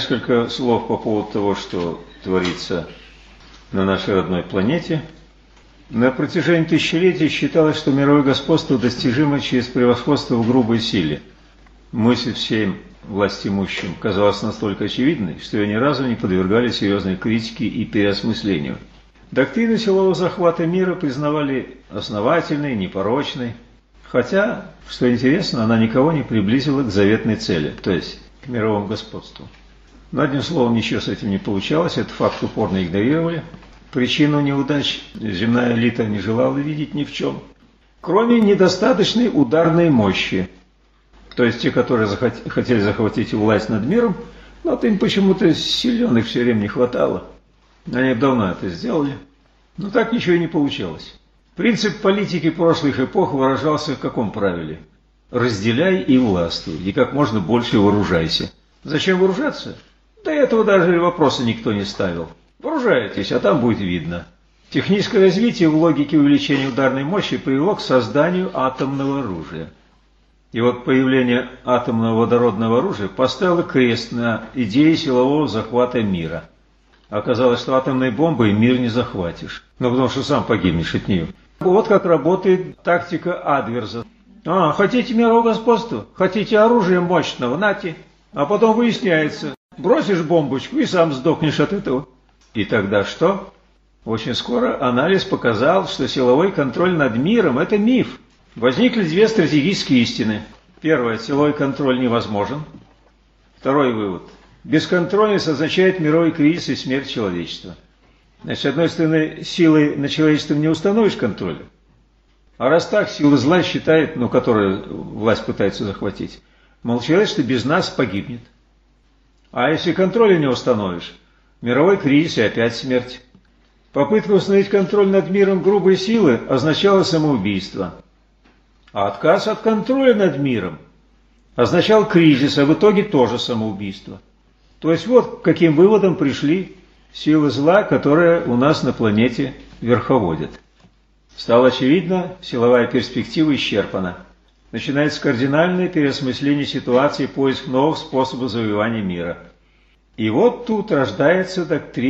несколько слов по поводу того, что творится на нашей родной планете. На протяжении тысячелетий считалось, что мировое господство достижимо через превосходство в грубой силе. Мысль всем властимущим казалась настолько очевидной, что ее ни разу не подвергали серьезной критике и переосмыслению. Доктрину силового захвата мира признавали основательной, непорочной, хотя, что интересно, она никого не приблизила к заветной цели, то есть к мировому господству. Но одним словом, ничего с этим не получалось, этот факт упорно игнорировали. Причину неудач земная элита не желала видеть ни в чем, кроме недостаточной ударной мощи. То есть те, которые хотели захватить власть над миром, но им почему-то силёнок все время не хватало. Они давно это сделали, но так ничего и не получалось. Принцип политики прошлых эпох выражался в каком правиле? Разделяй и властвуй, и как можно больше вооружайся. Зачем вооружаться? До этого даже вопроса никто не ставил. Вооружайтесь, а там будет видно. Техническое развитие в логике увеличения ударной мощи привело к созданию атомного оружия. И вот появление атомного водородного оружия поставило крест на идее силового захвата мира. Оказалось, что атомной бомбой мир не захватишь, потому что сам погибнешь от нее. Вот как работает тактика Адверза. Хотите мирового господства? Хотите оружия мощного? Нате. А потом выясняется, бросишь бомбочку и сам сдохнешь от этого. И тогда что? Очень скоро анализ показал, что силовой контроль над миром – это миф. Возникли две стратегические истины. Первое – силовой контроль невозможен. Второй вывод – бесконтрольность означает мировой кризис и смерть человечества. Значит, с одной стороны, силой на человечеством не установишь контроля. А раз так, сила зла считает, которую власть пытается захватить, мол, человечество без нас погибнет. А если контроля не установишь, мировой кризис и опять смерть. Попытка установить контроль над миром грубой силы означала самоубийство. А отказ от контроля над миром означал кризис, а в итоге тоже самоубийство. То есть вот к каким выводам пришли силы зла, которые у нас на планете верховодят. Стало очевидно, силовая перспектива исчерпана. Начинается кардинальное переосмысление ситуации, поиск новых способов завоевания мира. И вот тут рождается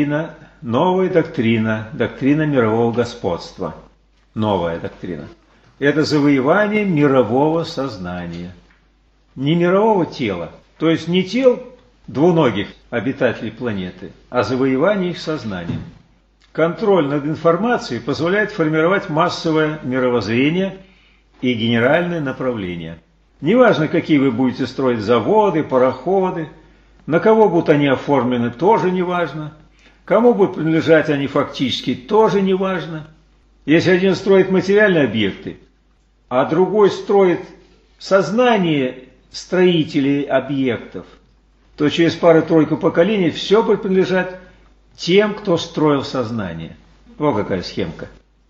новая доктрина мирового господства. Новая доктрина. Это завоевание мирового сознания. Не мирового тела, то есть не тел двуногих обитателей планеты, а завоевание их сознанием. Контроль над информацией позволяет формировать массовое мировоззрение и генеральное направление. Неважно, какие вы будете строить заводы, пароходы, на кого будут они оформлены, тоже неважно. Кому будут принадлежать они фактически, тоже неважно. Если один строит материальные объекты, а другой строит сознание строителей объектов, то через пару-тройку поколений все будет принадлежать тем, кто строил сознание. Вот какая схемка.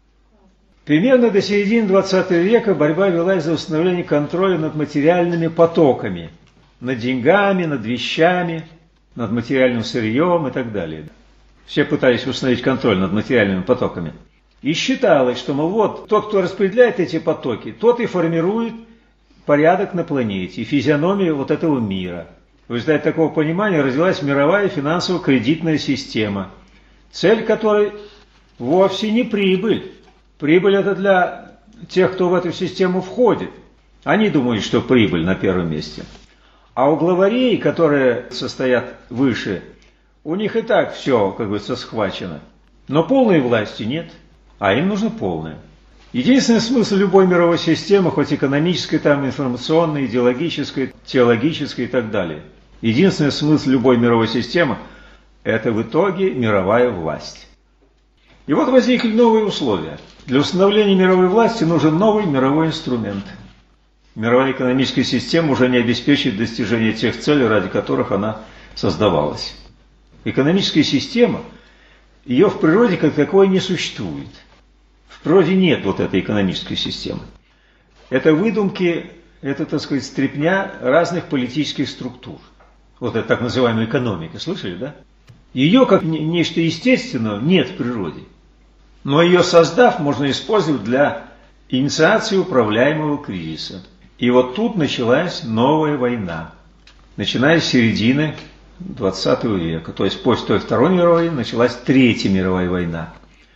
Примерно до середины 20 века борьба велась за установление контроля над материальными потоками, над деньгами, над вещами, над материальным сырьем и так далее. Все пытались установить контроль над материальными потоками. И считалось, что, вот, тот, кто распределяет эти потоки, тот и формирует порядок на планете и физиономию вот этого мира. В результате такого понимания развилась мировая финансово-кредитная система, цель которой вовсе не прибыль. Прибыль – это для тех, кто в эту систему входит. Они думают, что прибыль на первом месте. А у главарей, которые состоят выше, у них и так все, как говорится, схвачено. Но полной власти нет, а им нужно полное. Единственный смысл любой мировой системы, хоть экономической, там, информационной, идеологической, теологической и так далее, единственный смысл любой мировой системы – это в итоге мировая власть. И вот возникли новые условия. Для установления мировой власти нужен новый мировой инструмент. Мировая экономическая система уже не обеспечит достижение тех целей, ради которых она создавалась. Экономическая система, ее в природе как таковой не существует. В природе нет вот этой экономической системы. Это выдумки, это, так сказать, стряпня разных политических структур. Вот это так называемая экономика, слышали, да? Ее, как нечто естественного, нет в природе. Но ее создав, можно использовать для инициации управляемого кризиса. И вот тут началась новая война. Начиная с середины XX века. То есть после той Второй мировой началась Третья мировая война.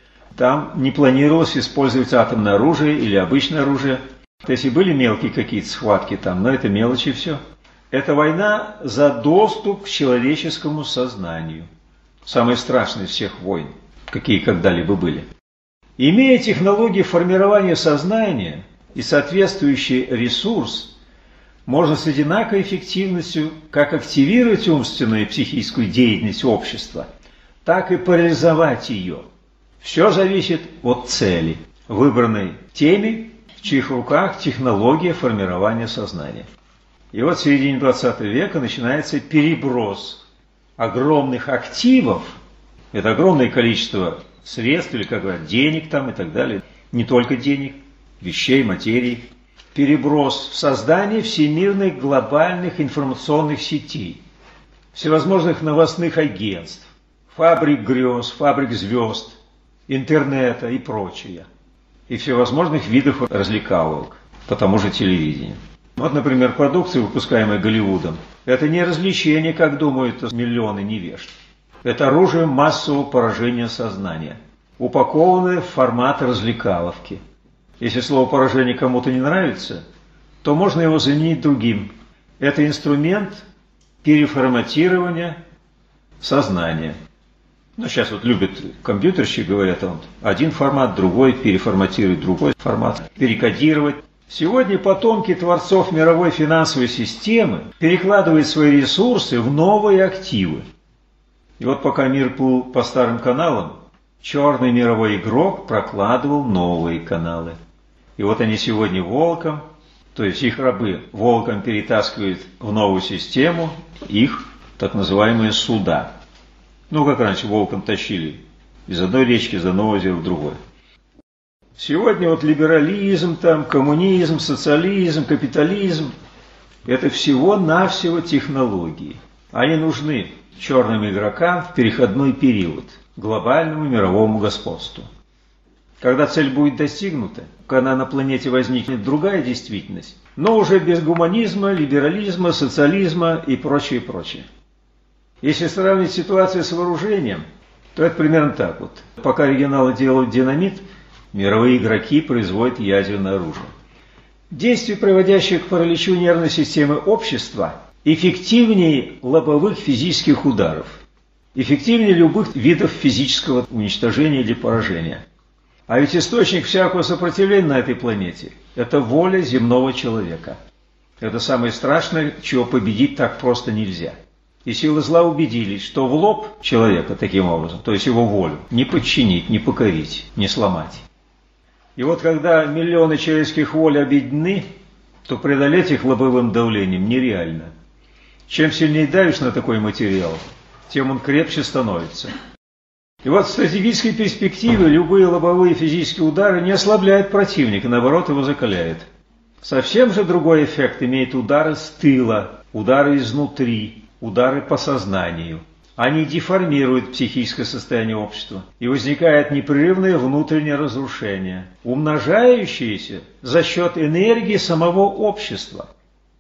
Там не планировалось использовать атомное оружие или обычное оружие. То есть и были мелкие какие-то схватки там, но это мелочи все. Это война за доступ к человеческому сознанию. Самая страшная из всех войн, какие когда-либо были. Имея технологии формирования сознания и соответствующий ресурс, можно с одинаковой эффективностью как активировать умственную и психическую деятельность общества, так и парализовать ее. Все зависит от цели, выбранной теми, в чьих руках технология формирования сознания. И вот в середине XX века начинается переброс огромных активов, это огромное количество средств, или, как говорят, денег там и так далее, не только денег, вещей, материи, переброс в создание всемирных глобальных информационных сетей, всевозможных новостных агентств, фабрик грез, фабрик звезд, интернета и прочее, и всевозможных видов развлекаловок по тому же телевидению. Вот, например, продукция, выпускаемая Голливудом, это не развлечение, как думают миллионы невежд. Это оружие массового поражения сознания, упакованное в формат развлекаловки. Если слово «поражение» кому-то не нравится, то можно его заменить другим. Это инструмент переформатирования сознания. Ну, сейчас вот любят компьютерщики, говорят, один формат, другой, переформатировать другой формат, перекодировать. Сегодня потомки творцов мировой финансовой системы перекладывают свои ресурсы в новые активы. И вот пока мир плыл по старым каналам, черный мировой игрок прокладывал новые каналы. И вот они сегодня волком, то есть их рабы волком перетаскивают в новую систему их так называемые суда. Ну, как раньше волком тащили из одной речки, из одного озера в другое. Сегодня вот либерализм, там, коммунизм, социализм, капитализм – это всего-навсего технологии. Они нужны черным игрокам в переходной период, глобальному мировому господству. Когда цель будет достигнута, когда на планете возникнет другая действительность, но уже без гуманизма, либерализма, социализма и прочее, прочее. Если сравнить ситуацию с вооружением, то это примерно так вот. Пока регионалы делают динамит, мировые игроки производят ядерное оружие. Действие, приводящее к параличу нервной системы общества, эффективнее лобовых физических ударов, эффективнее любых видов физического уничтожения или поражения. А ведь источник всякого сопротивления на этой планете – это воля земного человека. Это самое страшное, чего победить так просто нельзя. И силы зла убедились, что в лоб человека таким образом, то есть его волю, не подчинить, не покорить, не сломать. И вот когда миллионы человеческих воль объединены, то преодолеть их лобовым давлением нереально. Чем сильнее давишь на такой материал, тем он крепче становится. И вот в стратегической перспективе любые лобовые физические удары не ослабляют противника, наоборот его закаляют. Совсем же другой эффект имеют удары с тыла, удары изнутри, удары по сознанию. Они деформируют психическое состояние общества, и возникает непрерывное внутреннее разрушение, умножающееся за счет энергии самого общества.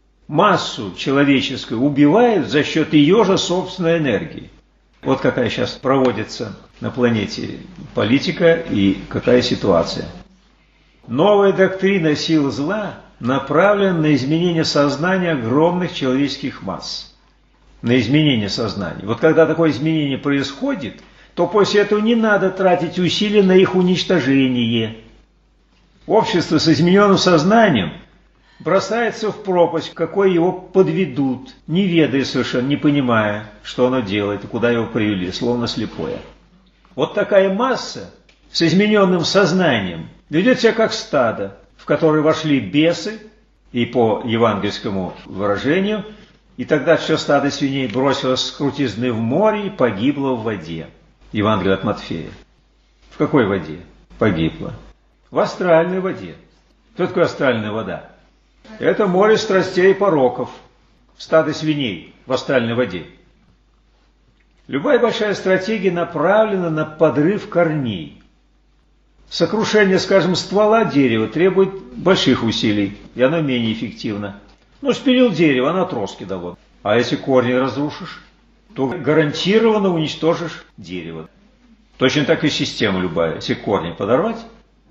Массу человеческую убивают за счет ее же собственной энергии. Вот какая сейчас проводится на планете политика и какая ситуация. Новая доктрина сил зла направлена на изменение сознания огромных человеческих масс. На изменение сознания. Вот когда такое изменение происходит, то после этого не надо тратить усилия на их уничтожение. Общество с измененным сознанием бросается в пропасть, какой его подведут, не ведая совершенно, не понимая, что оно делает и куда его привели, словно слепое. Вот такая масса с измененным сознанием ведет себя как стадо, в которое вошли бесы, и по евангельскому выражению, и тогда все стадо свиней бросилось с крутизны в море и погибло в воде. Евангелие от Матфея. В какой воде? Погибло. В астральной воде. Что такое астральная вода? Это море страстей и пороков. Стадо свиней в астральной воде. Любая большая стратегия направлена на подрыв корней. Сокрушение, скажем, ствола дерева требует больших усилий, и оно менее эффективно. Ну, спилил дерево, оно отростки дало. А если корни разрушишь, то гарантированно уничтожишь дерево. Точно так и система любая. Если корни подорвать,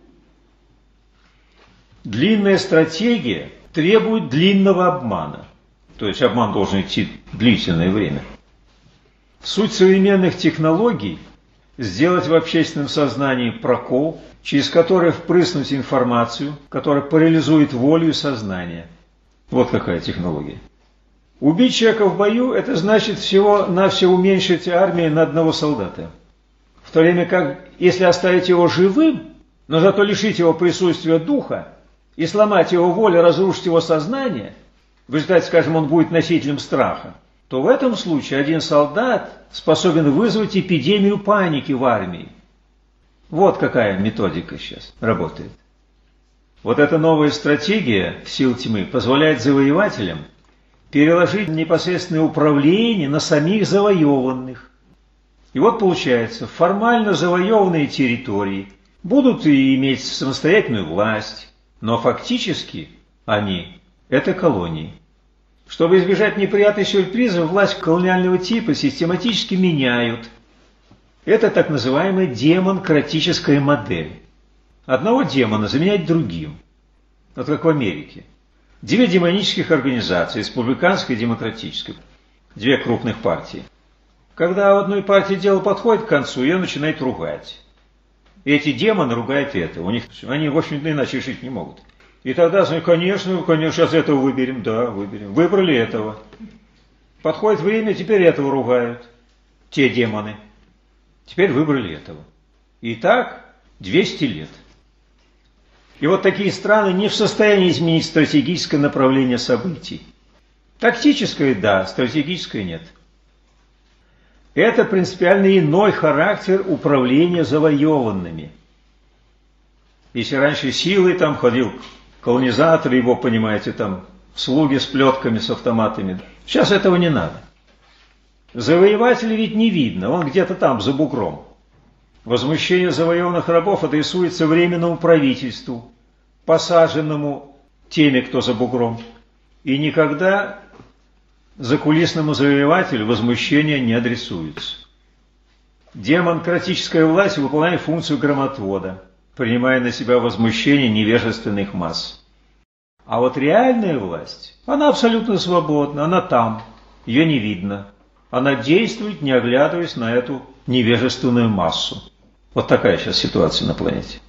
длинная стратегия требует длинного обмана. То есть обман должен идти длительное время. Суть современных технологий – сделать в общественном сознании прокол, через который впрыснуть информацию, которая парализует волю и сознание. Вот какая технология. Убить человека в бою – это значит всего-навсего уменьшить армию на одного солдата. В то время как, если оставить его живым, но зато лишить его присутствия духа и сломать его волю, разрушить его сознание, в результате, скажем, он будет носителем страха, то в этом случае один солдат способен вызвать эпидемию паники в армии. Вот какая методика сейчас работает. Вот эта новая стратегия сил тьмы позволяет завоевателям переложить непосредственное управление на самих завоеванных. И вот получается, формально завоеванные территории будут и иметь самостоятельную власть, но фактически они – это колонии. Чтобы избежать неприятных сюрпризов, власть колониального типа систематически меняют. Это так называемая демонкратическая модель. Одного демона заменять другим. Вот как в Америке. 2 демонических организации, республиканская и демократическая. 2 крупных партии. Когда у одной партии дело подходит к концу, ее начинают ругать. И эти демоны ругают это. Они, в общем-то, иначе жить не могут. И тогда, конечно, сейчас этого выберем. Да, выберем. Выбрали этого. Подходит время, теперь этого ругают. Те демоны. Теперь выбрали этого. И так 200 лет. И вот такие страны не в состоянии изменить стратегическое направление событий. Тактическое – да, стратегическое – нет. Это принципиально иной характер управления завоеванными. Если раньше силой там ходил колонизатор, его, понимаете, там слуги с плетками, с автоматами. Сейчас этого не надо. Завоевателя ведь не видно, он где-то там за бугром. Возмущение завоеванных рабов адресуется Временному правительству, посаженному теми, кто за бугром. И никогда закулисному завоевателю возмущение не адресуется. Демократическая власть выполняет функцию громотвода, принимая на себя возмущение невежественных масс. А вот реальная власть, она абсолютно свободна, она там, ее не видно. Она действует, не оглядываясь на эту невежественную массу. Вот такая сейчас ситуация на планете.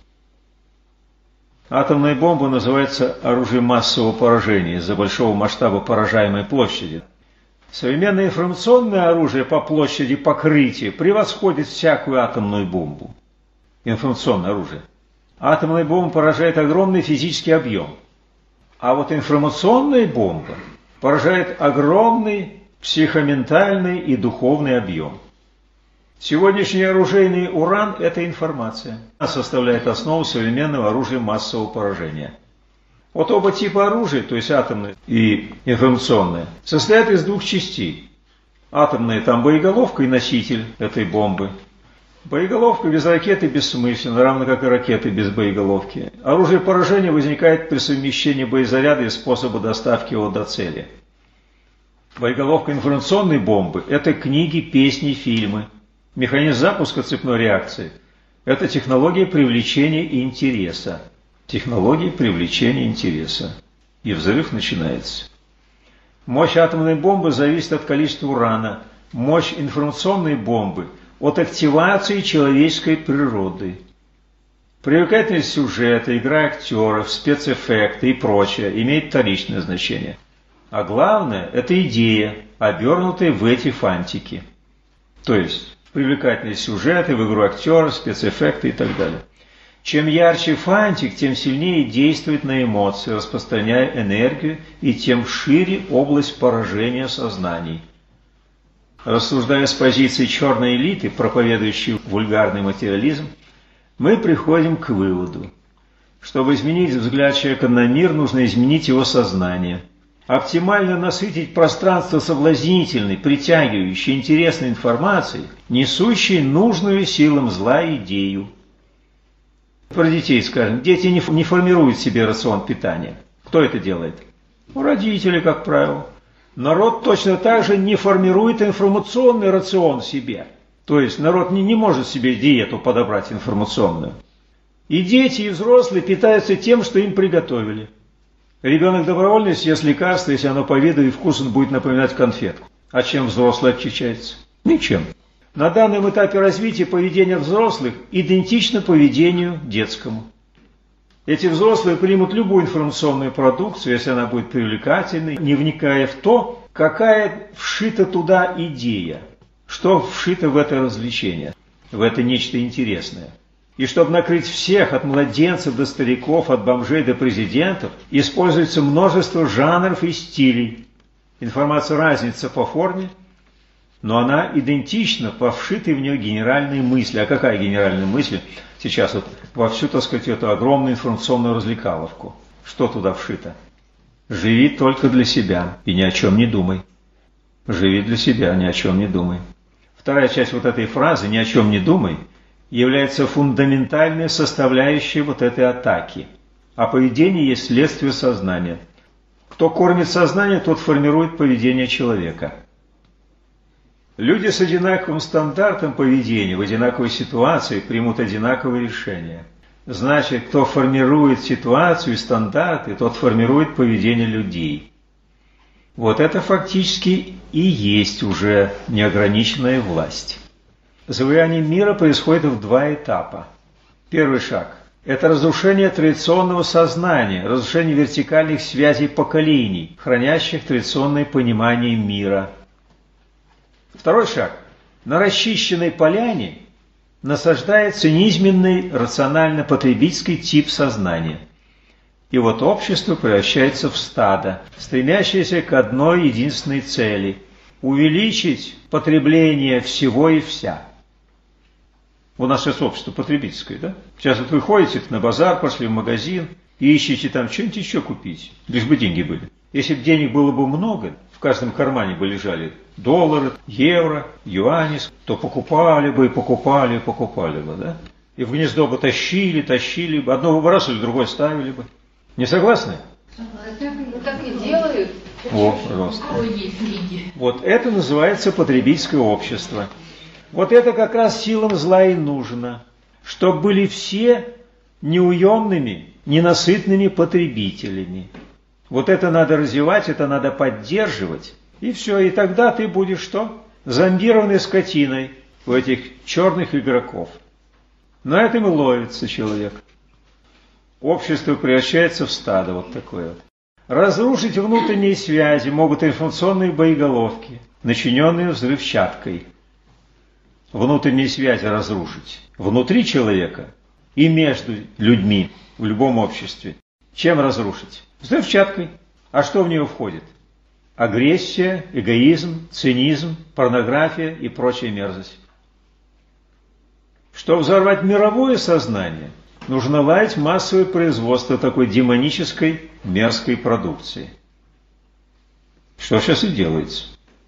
Атомная бомба называется оружием массового поражения из-за большого масштаба поражаемой площади. Современное информационное оружие по площади покрытия превосходит всякую атомную бомбу. Информационное оружие. Атомная бомба поражает огромный физический объем. А вот информационная бомба поражает огромный психоментальный и духовный объем. Сегодняшний оружейный уран – это информация. Она составляет основу современного оружия массового поражения. Вот оба типа оружия, то есть атомное и информационное, состоят из 2 частей. Атомная – там боеголовка и носитель этой бомбы. Боеголовка без ракеты бессмысленна, равно как и ракеты без боеголовки. Оружие поражения возникает при совмещении боезаряда и способа доставки его до цели. Боеголовка информационной бомбы – это книги, песни, фильмы. Механизм запуска цепной реакции – это технология привлечения интереса. Технология привлечения интереса. И взрыв начинается. Мощь атомной бомбы зависит от количества урана. Мощь информационной бомбы – от активации человеческой природы. Привлекательность сюжета, игра актеров, спецэффекты и прочее имеет вторичное значение. А главное – это идея, обернутая в эти фантики. То есть привлекательность сюжета, в игру актеров, спецэффекты и так далее. Чем ярче фантик, тем сильнее действует на эмоции, распространяя энергию, и тем шире область поражения сознаний. Рассуждая с позиции черной элиты, проповедующей вульгарный материализм, мы приходим к выводу: чтобы изменить взгляд человека на мир, нужно изменить его сознание. Оптимально насытить пространство соблазнительной, притягивающей, интересной информацией, несущей нужную силам зла идею. Про детей скажем. Дети не формируют себе рацион питания. Кто это делает? Родители, как правило. Народ точно так же не формирует информационный рацион себе. То есть народ не может себе диету подобрать информационную. И дети, и взрослые питаются тем, что им приготовили. Ребенок добровольно съест лекарство, если оно по виду и вкусу будет напоминать конфетку. А чем взрослый отличается? Ничем. На данном этапе развития поведение взрослых идентично поведению детскому. Эти взрослые примут любую информационную продукцию, если она будет привлекательной, не вникая в то, какая вшита туда идея, что вшито в это развлечение, в это нечто интересное. И чтобы накрыть всех, от младенцев до стариков, от бомжей до президентов, используется множество жанров и стилей. Информация разница по форме, но она идентична по вшитой в нее генеральной мысли. А какая генеральная мысль? Сейчас вот во всю, так сказать, эту огромную информационную развлекаловку. Что туда вшито? Живи только для себя и ни о чем не думай. Живи для себя, ни о чем не думай. Вторая часть вот этой фразы «ни о чем не думай» является фундаментальной составляющей вот этой атаки. А поведение есть следствие сознания. Кто кормит сознание, тот формирует поведение человека. Люди с одинаковым стандартом поведения в одинаковой ситуации примут одинаковые решения. Значит, кто формирует ситуацию и стандарты, тот формирует поведение людей. Вот это фактически и есть уже неограниченная власть. Завоевание мира происходит в два этапа. Первый шаг – это разрушение традиционного сознания, разрушение вертикальных связей поколений, хранящих традиционное понимание мира. Второй шаг – на расчищенной поляне насаждается низменный рационально-потребительский тип сознания. И вот общество превращается в стадо, стремящееся к одной единственной цели – увеличить потребление всего и вся. У нас сейчас общество потребительское, да? Сейчас вот вы ходите на базар, пошли в магазин и ищете там что-нибудь еще купить, лишь бы деньги были. Если бы денег было бы много, в каждом кармане бы лежали доллары, евро, юани, то покупали бы, да? И в гнездо бы тащили бы, одно выбрасывали, другое ставили бы. Не согласны? Так и делают. О, пожалуйста. Вот это называется потребительское общество. Вот это как раз силам зла и нужно, чтобы были все неуемными, ненасытными потребителями. Вот это надо развивать, это надо поддерживать, и все, и тогда ты будешь что? Зомбированной скотиной у этих черных игроков. На этом и ловится человек. Общество превращается в стадо вот такое вот. Разрушить внутренние связи могут информационные боеголовки, начиненные взрывчаткой. Внутренние связи разрушить внутри человека и между людьми в любом обществе. Чем разрушить? Взрывчаткой. А что в нее входит? Агрессия, эгоизм, цинизм, порнография и прочая мерзость. Чтобы взорвать мировое сознание, нужно наладить массовое производство такой демонической, мерзкой продукции. Что сейчас и делается.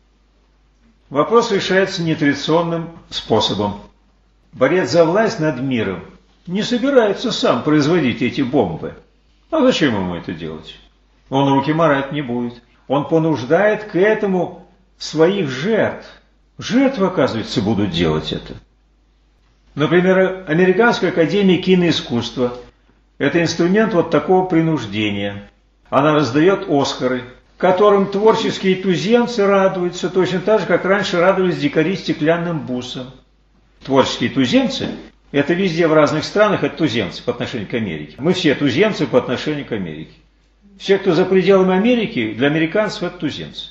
Вопрос решается нетрадиционным способом. Борец за власть над миром не собирается сам производить эти бомбы. А зачем ему это делать? Он руки марать не будет. Он понуждает к этому своих жертв. Жертвы, оказывается, будут делать это. Например, Американская академия киноискусства – это инструмент вот такого принуждения. Она раздает Оскары, которым творческие туземцы радуются, точно так же, как раньше радовались дикари стеклянным бусом. Творческие туземцы – это везде в разных странах, это туземцы по отношению к Америке. Мы все туземцы по отношению к Америке. Все, кто за пределами Америки, для американцев это туземцы.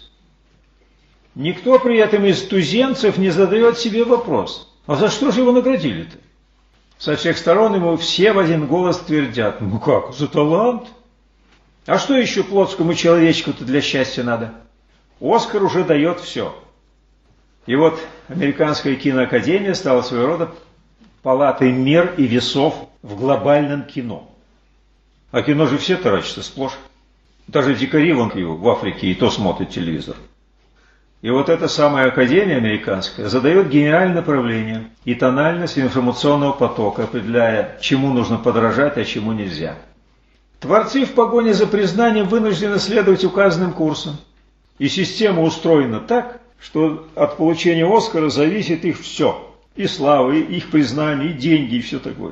Никто при этом из туземцев не задает себе вопрос, а за что же его наградили-то? Со всех сторон ему все в один голос твердят, ну как, за талант? А что еще плотскому человечку-то для счастья надо? Оскар уже дает все. И вот Американская киноакадемия стала своего рода палатой мер и весов в глобальном кино. А кино же все таращатся сплошь. Даже дикари вон в Африке и то смотрят телевизор. И вот эта самая академия американская задает генеральное направление и тональность информационного потока, определяя, чему нужно подражать, а чему нельзя. Творцы в погоне за признанием вынуждены следовать указанным курсам. И система устроена так, что от получения Оскара зависит их все. И слава, и их признание, и деньги, и все такое.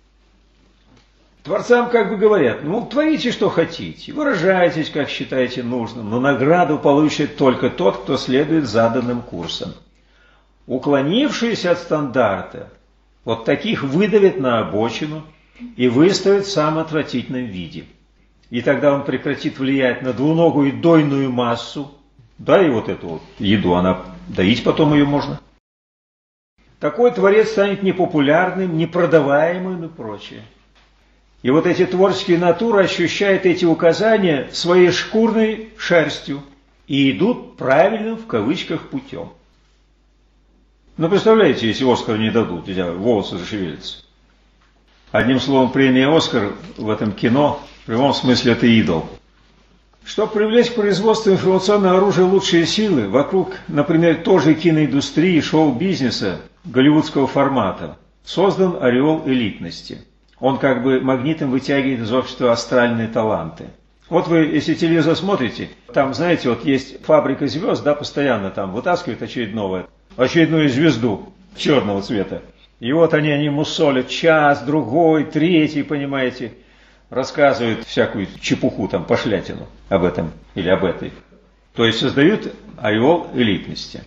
Творцам как бы говорят, ну, творите, что хотите, выражайтесь, как считаете нужным, но награду получит только тот, кто следует заданным курсам. Уклонившиеся от стандарта, вот таких выдавят на обочину и выставят в самом отвратительном виде. И тогда он прекратит влиять на двуногую дойную массу, да, и вот эту вот еду, она доить потом ее можно. Такой творец станет непопулярным, непродаваемым и прочее. И вот эти творческие натуры ощущают эти указания своей шкурной шерстью и идут правильным, в кавычках, путем. Ну, представляете, если Оскар не дадут, волосы зашевелятся. Одним словом, премия Оскар в этом кино, в прямом смысле, это идол. Чтобы привлечь к производству информационного оружия лучшие силы, вокруг, например, той же киноиндустрии, шоу-бизнеса голливудского формата, создан ореол элитности. Он как бы магнитом вытягивает из общества астральные таланты. Вот вы, если телевизор смотрите, там, знаете, вот есть фабрика звезд, да, постоянно там вытаскивают очередную звезду черного цвета. И вот они мусолят час, другой, третий, понимаете, рассказывают всякую чепуху, там, пошлятину об этом или об этой. То есть создают ореол элитности.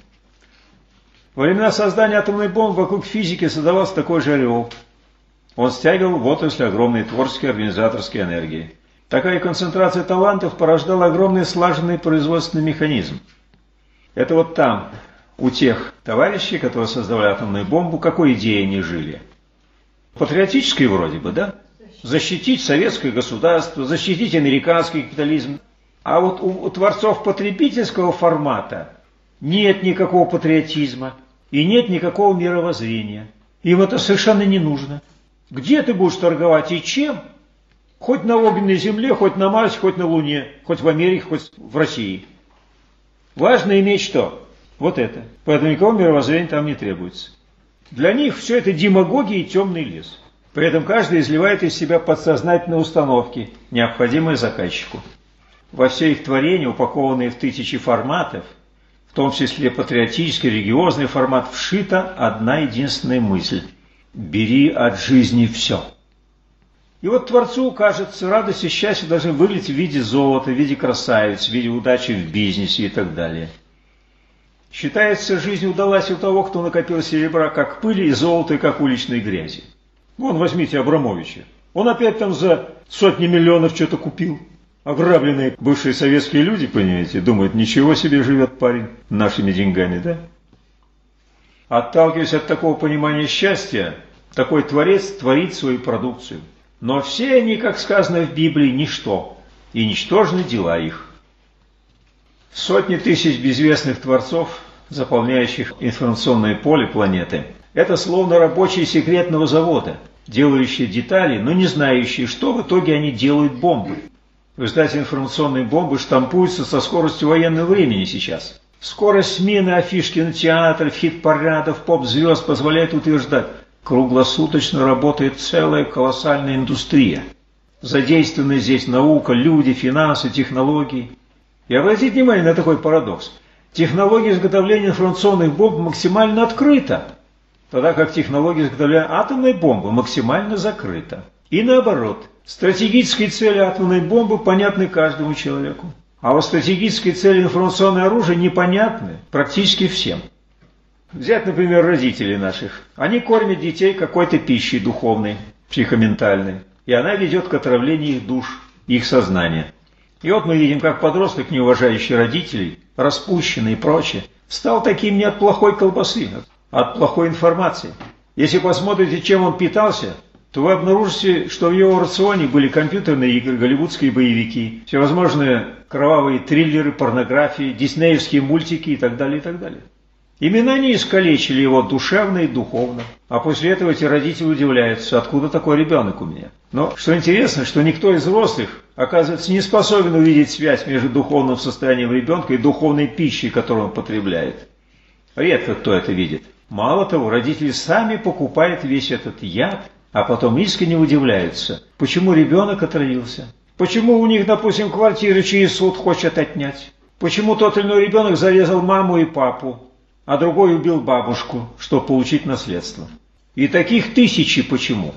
Во времена создания атомной бомбы вокруг физики создавался такой же ореол. Он стягивал в отрасль огромные творческие организаторские энергии. Такая концентрация талантов порождала огромный слаженный производственный механизм. Это вот там, у тех товарищей, которые создавали атомную бомбу, какой идеей они жили? Патриотической вроде бы, да? Защитить советское государство, защитить американский капитализм. А вот у творцов потребительского формата нет никакого патриотизма и нет никакого мировоззрения. Им это совершенно не нужно. Где ты будешь торговать и чем? Хоть на огненной земле, хоть на Марсе, хоть на Луне, хоть в Америке, хоть в России. Важно иметь что? Вот это. Поэтому никакого мировоззрения там не требуется. Для них все это демагогия и темный лес. При этом каждый изливает из себя подсознательные установки, необходимые заказчику. Во все их творения, упакованные в тысячи форматов, в том числе патриотический, религиозный формат, вшита одна единственная мысль. Бери от жизни все. И вот Творцу, кажется, радость и счастье должны выглядеть в виде золота, в виде красавиц, в виде удачи в бизнесе и так далее. Считается, жизнь удалась у того, кто накопил серебра как пыли и золота, как уличной грязи. Вон, возьмите Абрамовича. Он опять там за сотни миллионов что-то купил. Ограбленные бывшие советские люди, понимаете, думают, ничего себе живет парень нашими деньгами, да? Отталкиваясь от такого понимания счастья, такой творец творит свою продукцию. Но все они, как сказано в Библии, ничто, и ничтожны дела их. Сотни тысяч безвестных творцов, заполняющих информационное поле планеты, это словно рабочие секретного завода, делающие детали, но не знающие, что в итоге они делают бомбы. В результате информационные бомбы штампуются со скоростью военного времени сейчас. Скорость смены афиш кинотеатров, хит-парадов, поп-звезд позволяет утверждать, круглосуточно работает целая колоссальная индустрия. Задействованы здесь наука, люди, финансы, технологии. И обратите внимание на такой парадокс. Технология изготовления информационных бомб максимально открыта, тогда как технология изготовления атомной бомбы максимально закрыта. И наоборот, стратегические цели атомной бомбы понятны каждому человеку. А вот стратегические цели информационного оружия непонятны практически всем. Взять, например, родителей наших. Они кормят детей какой-то пищей духовной, психоментальной. И она ведет к отравлению их душ, их сознания. И вот мы видим, как подросток, не уважающий родителей, распущенный и прочее, стал таким не от плохой колбасы, а от плохой информации. Если посмотрите, чем он питался, то вы обнаружите, что в его рационе были компьютерные игры, голливудские боевики, всевозможные кровавые триллеры, порнографии, диснеевские мультики и так далее, и так далее. Именно они искалечили его душевно и духовно. А после этого эти родители удивляются, откуда такой ребенок у меня. Но что интересно, что никто из взрослых, оказывается, не способен увидеть связь между духовным состоянием ребенка и духовной пищей, которую он потребляет. Редко кто это видит. Мало того, родители сами покупают весь этот яд, а потом искренне удивляются, почему ребенок отравился. Почему у них, допустим, квартиры через суд хочет отнять. Почему тот или иной ребенок зарезал маму и папу, а другой убил бабушку, чтобы получить наследство? И таких тысячи почему?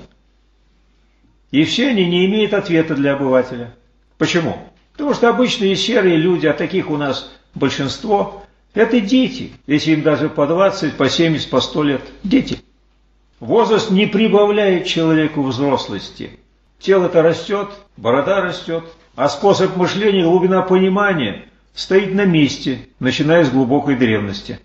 И все они не имеют ответа для обывателя. Почему? Потому что обычные серые люди, а таких у нас большинство, это дети, если им даже по 20, по 70, по 100 лет. Дети. Возраст не прибавляет человеку взрослости. Тело-то растет, борода растет, а способ мышления, глубина понимания стоит на месте, начиная с глубокой древности.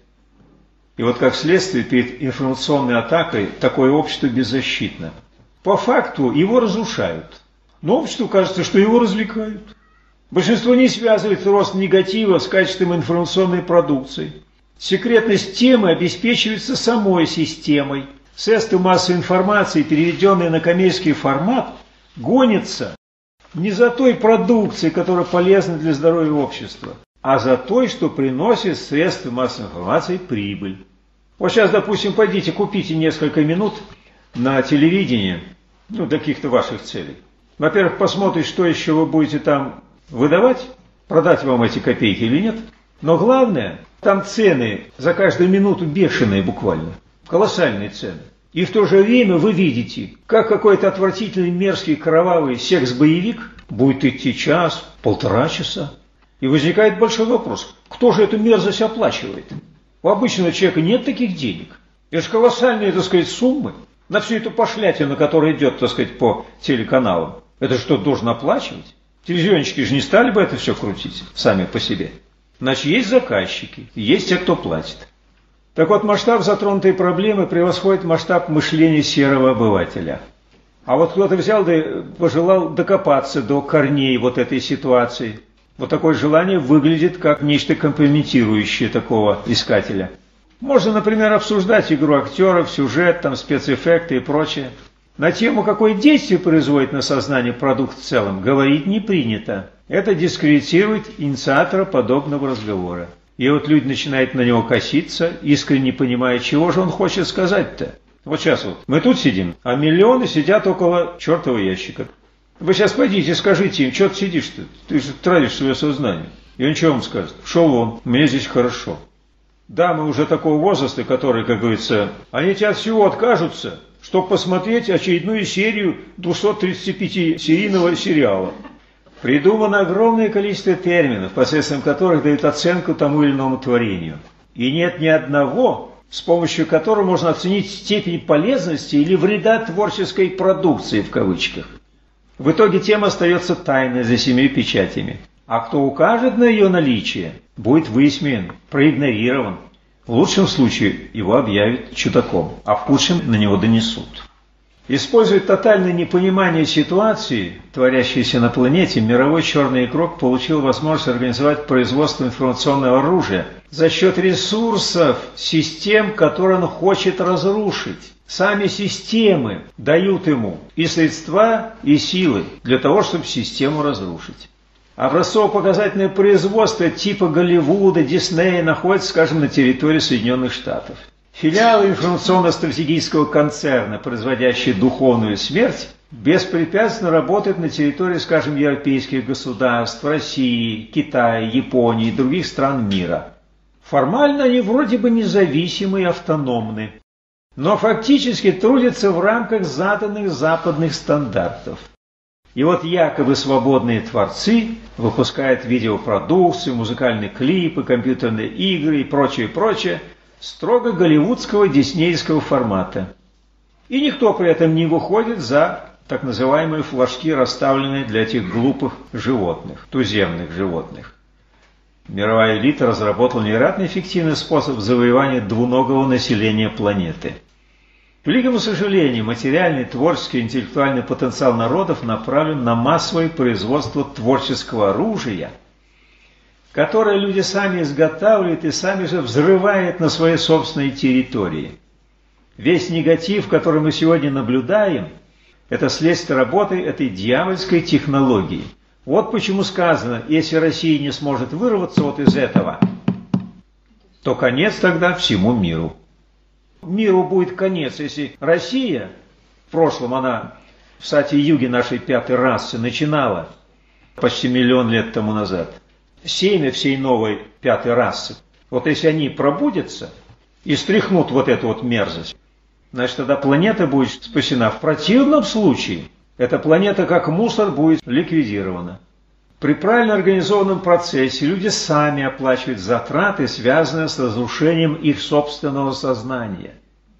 И вот как следствие перед информационной атакой такое общество беззащитно. По факту его разрушают, но обществу кажется, что его развлекают. Большинство не связывает рост негатива с качеством информационной продукции. Секретность темы обеспечивается самой системой. Средства массовой информации, переведенные на коммерческий формат, гонятся не за той продукцией, которая полезна для здоровья общества, а за той, что приносит средства массовой информации прибыль. Вот сейчас, допустим, пойдите, купите несколько минут на телевидении, для каких-то ваших целей. Во-первых, посмотрите, что еще вы будете там выдавать, продать вам эти копейки или нет. Но главное, там цены за каждую минуту бешеные буквально, колоссальные цены. И в то же время вы видите, как какой-то отвратительный, мерзкий, кровавый секс-боевик будет идти час, полтора часа. И возникает большой вопрос, кто же эту мерзость оплачивает? У обычного человека нет таких денег. Это же колоссальные, так сказать, суммы на всю эту пошлятину, которая идет, так сказать, по телеканалам. Это же что-то должен оплачивать? Телевизионщики же не стали бы это все крутить сами по себе. Значит, есть заказчики, есть те, кто платит. Так вот, масштаб затронутой проблемы превосходит масштаб мышления серого обывателя. А вот кто-то взял да пожелал докопаться до корней вот этой ситуации. Вот такое желание выглядит как нечто компрометирующее такого искателя. Можно, например, обсуждать игру актеров, сюжет, спецэффекты и прочее. На тему, какое действие производит на сознание продукт в целом, говорить не принято. Это дискредитирует инициатора подобного разговора. И вот люди начинают на него коситься, искренне понимая, чего же он хочет сказать-то. Вот сейчас вот мы тут сидим, а миллионы сидят около чертова ящика. Вы сейчас пойдите, скажите им, что ты сидишь-то? Ты же тратишь свое сознание. И он что вам скажет? Шел вон, мне здесь хорошо. Да, мы уже такого возраста, который, как говорится, они от всего откажутся, чтобы посмотреть очередную серию 235-серийного сериала. Придумано огромное количество терминов, посредством которых дают оценку тому или иному творению. И нет ни одного, с помощью которого можно оценить степень полезности или вреда творческой продукции, в кавычках. В итоге тема остается тайной за 7 печатями. А кто укажет на ее наличие, будет высмеян, проигнорирован. В лучшем случае его объявят чудаком, а в худшем на него донесут. Используя тотальное непонимание ситуации, творящейся на планете, мировой черный игрок получил возможность организовать производство информационного оружия за счет ресурсов систем, которые он хочет разрушить. Сами системы дают ему и средства, и силы для того, чтобы систему разрушить. Образцово-показательное производство типа Голливуда, Диснея находится, скажем, на территории Соединенных Штатов. Филиалы информационно-стратегического концерна, производящие духовную смерть, беспрепятственно работают на территории, скажем, европейских государств, России, Китая, Японии и других стран мира. Формально они вроде бы независимы и автономны, но фактически трудятся в рамках заданных западных стандартов. И вот якобы свободные творцы выпускают видеопродукцию, музыкальные клипы, компьютерные игры и прочее, строго голливудского диснеевского формата. И никто при этом не выходит за так называемые флажки, расставленные для этих глупых животных, туземных животных. Мировая элита разработала невероятно эффективный способ завоевания двуногого населения планеты. К великому сожалению, материальный, творческий, интеллектуальный потенциал народов направлен на массовое производство творческого оружия, которое люди сами изготавливают и сами же взрывают на своей собственной территории. Весь негатив, который мы сегодня наблюдаем, это следствие работы этой дьявольской технологии. Вот почему сказано, если Россия не сможет вырваться вот из этого, то конец тогда всему миру. Миру будет конец, если Россия, в прошлом она в Сати-Юге нашей пятой расы начинала почти 1 000 000 лет тому назад, семя всей новой пятой расы. Вот если они пробудятся и стряхнут вот эту вот мерзость, значит, тогда планета будет спасена. В противном случае эта планета как мусор будет ликвидирована. При правильно организованном процессе люди сами оплачивают затраты, связанные с разрушением их собственного сознания.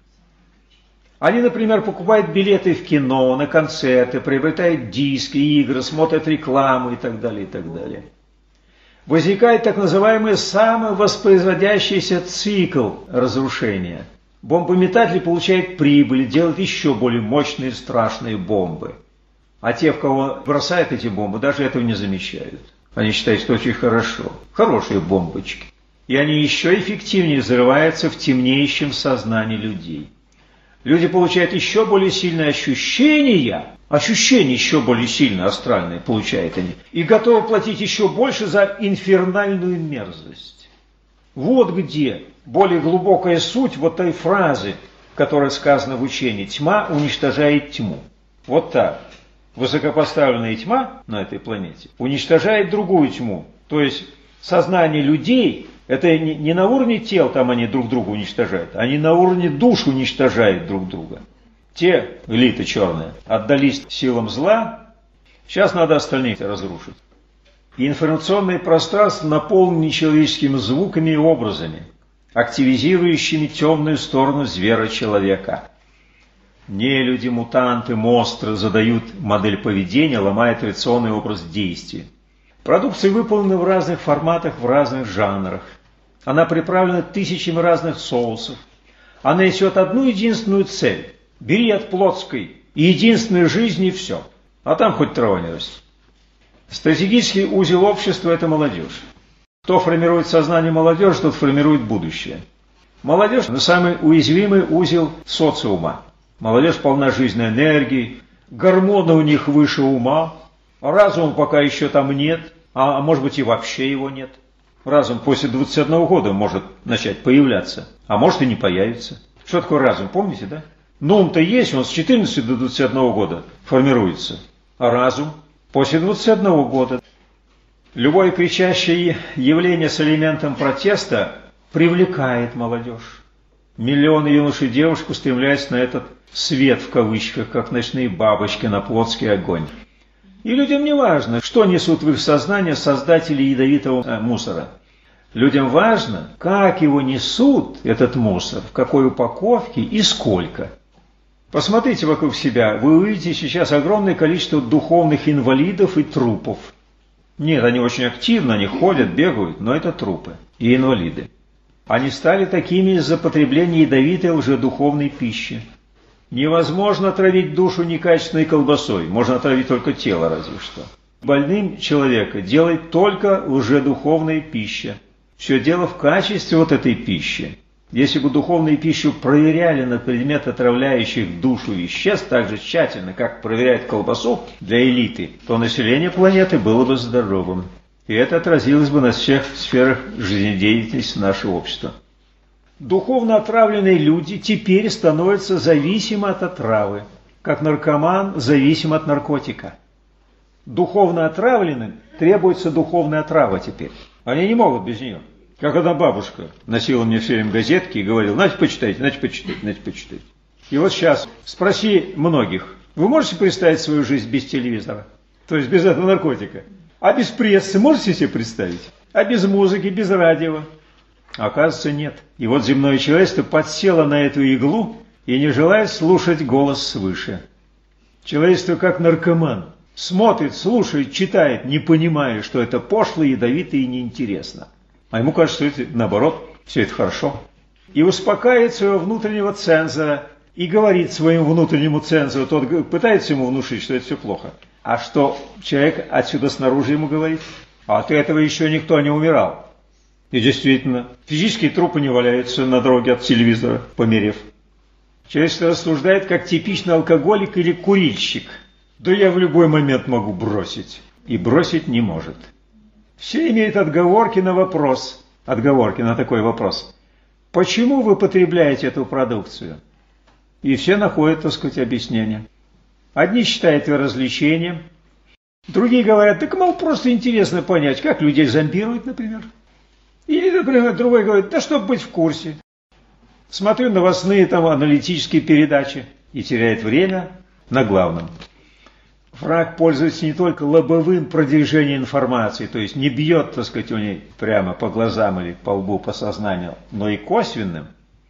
Они, например, покупают билеты в кино, на концерты, приобретают диски, игры, смотрят рекламу и так далее, и так далее. Возникает так называемый самовоспроизводящийся цикл разрушения. Бомбометатель получает прибыль, делает еще более мощные, страшные бомбы. А те, в кого бросают эти бомбы, даже этого не замечают. Они считают, что очень хорошо. Хорошие бомбочки. И они еще эффективнее взрываются в темнеющем сознании людей. Люди получают еще более сильные ощущения еще более сильные, астральные получают они, и готовы платить еще больше за инфернальную мерзость. Вот где более глубокая суть вот той фразы, которая сказана в учении: «Тьма уничтожает тьму». Вот так. Высокопоставленная тьма на этой планете уничтожает другую тьму. То есть сознание людей, это не на уровне тел там они друг друга уничтожают, они на уровне душ уничтожают друг друга. Те, элита черная, отдались силам зла, сейчас надо остальных разрушить. И информационное пространство наполнено нечеловеческими звуками и образами, активизирующими темную сторону звера-человека. Нелюди, мутанты, монстры задают модель поведения, ломая традиционный образ действий. Продукция выполнена в разных форматах, в разных жанрах. Она приправлена тысячами разных соусов. Она несет одну единственную цель. Бери от плотской и единственной жизни и все. А там хоть трава не растет. Стратегический узел общества – это молодежь. Кто формирует сознание молодежи, тот формирует будущее. Молодежь – это самый уязвимый узел социума. Молодежь полна жизненной энергии, гормоны у них выше ума, разума пока еще там нет, а может быть и вообще его нет. Разум после 21 года может начать появляться, а может и не появится. Что такое разум, помните, да? Но ум-то есть, он с 14 до 21 года формируется, а разум после 21 года. Любое кричащее явление с элементом протеста привлекает молодежь. Миллионы юношей и девушек устремляются на этот «свет» в кавычках, как ночные бабочки на плотский огонь. И людям не важно, что несут в их сознание создатели ядовитого мусора. Людям важно, как его несут, этот мусор, в какой упаковке и сколько. Посмотрите вокруг себя, вы увидите сейчас огромное количество духовных инвалидов и трупов. Нет, они очень активно, они ходят, бегают, но это трупы и инвалиды. Они стали такими из-за потребления ядовитой лжедуховной пищи. Невозможно отравить душу некачественной колбасой, можно отравить только тело разве что. Больным человека делает только лжедуховная пища. Все дело в качестве вот этой пищи. Если бы духовную пищу проверяли на предмет отравляющих душу веществ так же тщательно, как проверяют колбасу для элиты, то население планеты было бы здоровым. И это отразилось бы на всех сферах жизнедеятельности нашего общества. Духовно отравленные люди теперь становятся зависимы от отравы, как наркоман зависим от наркотика. Духовно отравленным требуется духовная отрава теперь. Они не могут без нее. Как одна бабушка носила мне все время газетки и говорила: «Значит, почитайте, значит, почитайте, значит, почитайте». И вот сейчас спроси многих: вы можете представить свою жизнь без телевизора? То есть без этого наркотика? А без прессы можете себе представить? А без музыки, без радио? Оказывается, нет. И вот земное человечество подсело на эту иглу и не желает слушать голос свыше. Человечество как наркоман. Смотрит, слушает, читает, не понимая, что это пошло, ядовито и неинтересно. А ему кажется, что это наоборот, все это хорошо. И успокаивает своего внутреннего цензора и говорит своему внутреннему цензору, тот пытается ему внушить, что это все плохо. А что человек отсюда снаружи ему говорит? А от этого еще никто не умирал. И действительно, физические трупы не валяются на дороге от телевизора, померев. Человечество рассуждает как типичный алкоголик или курильщик. Да я в любой момент могу бросить. И бросить не может. Все имеют отговорки на вопрос. Отговорки на такой вопрос. Почему вы потребляете эту продукцию? И все находят, так сказать, объяснение. Одни считают ее развлечением, Другие говорят, так, мол, просто интересно понять, как людей зомбируют, например. Или, например, другой говорит, да чтобы быть в курсе. Смотрю новостные там аналитические передачи и теряет время на главном. Враг пользуется не только лобовым продвижением информации, то есть не бьет, так сказать, у них прямо по глазам или по лбу, по сознанию, но и косвенным.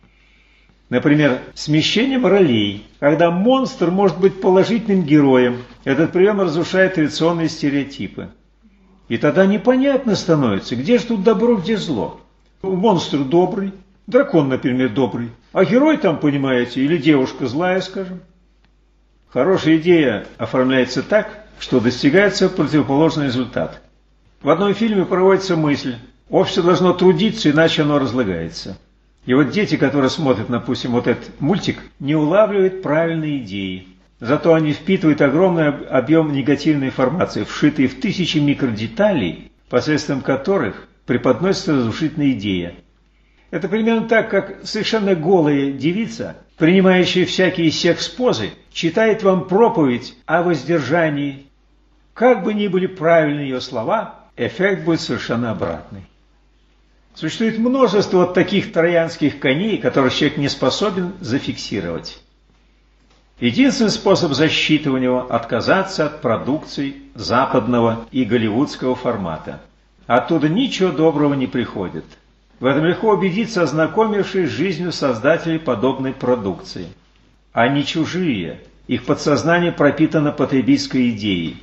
Например, смещением ролей, когда монстр может быть положительным героем. Этот прием разрушает традиционные стереотипы. И тогда непонятно становится, где же тут добро, где зло. Монстр добрый, дракон, например, добрый, а герой там, понимаете, или девушка злая, скажем. Хорошая идея оформляется так, что достигается противоположный результат. В одном фильме проводится мысль, общество должно трудиться, иначе оно разлагается. И вот дети, которые смотрят, допустим, вот этот мультик, не улавливают правильные идеи. Зато они впитывают огромный объем негативной информации, вшитые в тысячи микродеталей, посредством которых преподносится разрушительная идея. Это примерно так, как совершенно голая девица, принимающая всякие секс-позы, читает вам проповедь о воздержании. Как бы ни были правильны ее слова, эффект будет совершенно обратный. Существует множество вот таких троянских коней, которых человек не способен зафиксировать. Единственный способ защиты у него – отказаться от продукций западного и голливудского формата. Оттуда ничего доброго не приходит. В этом легко убедиться, ознакомившись с жизнью создателей подобной продукции. Они чужие, их подсознание пропитано потребительской идеей.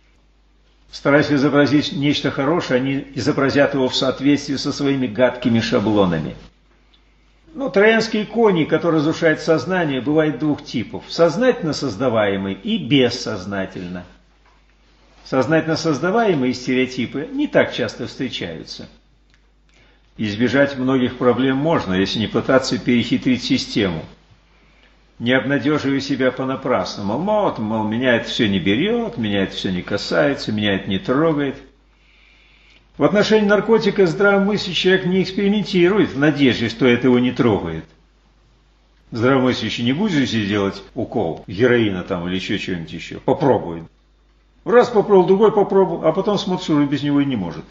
Стараясь изобразить нечто хорошее, они изобразят его в соответствии со своими гадкими шаблонами. Троянские кони, которые разрушают сознание, бывают двух типов. Сознательно создаваемые и бессознательно. Сознательно создаваемые стереотипы не так часто встречаются. Избежать многих проблем можно, если не пытаться перехитрить систему. Не обнадеживая себя понапрасну. Мол, меня это все не берет, меня это все не касается, меня это не трогает. В отношении наркотика здравомыслящий человек не экспериментирует в надежде, что это его не трогает. Здравомыслящий не будет же себе делать укол героина там или еще чего-нибудь еще. Попробует. Раз попробовал, другой попробовал, а потом смотрит, что уже без него и не может.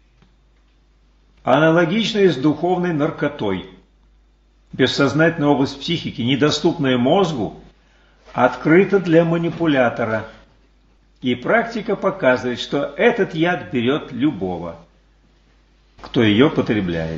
Аналогично и с духовной наркотой. Бессознательная область психики, недоступная мозгу, открыта для манипулятора. И практика показывает, что этот яд берет любого, кто ее потребляет.